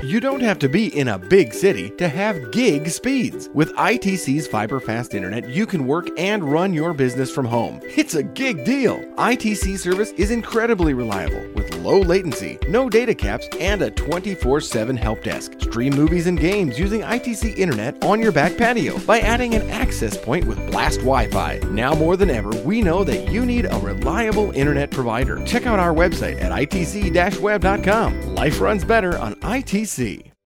You don't have to be in a big city to have gig speeds. With ITC's fiber fast internet, you can work and run your business from home. It's a gig deal. ITC service is incredibly reliable with low latency, no data caps, and a 24/7 help desk. Stream movies and games using ITC internet on your back patio by adding an access point with Blast Wi-Fi. Now more than ever, we know that you need a reliable internet provider. Check out our website at itc-web.com. Life runs better on ITC.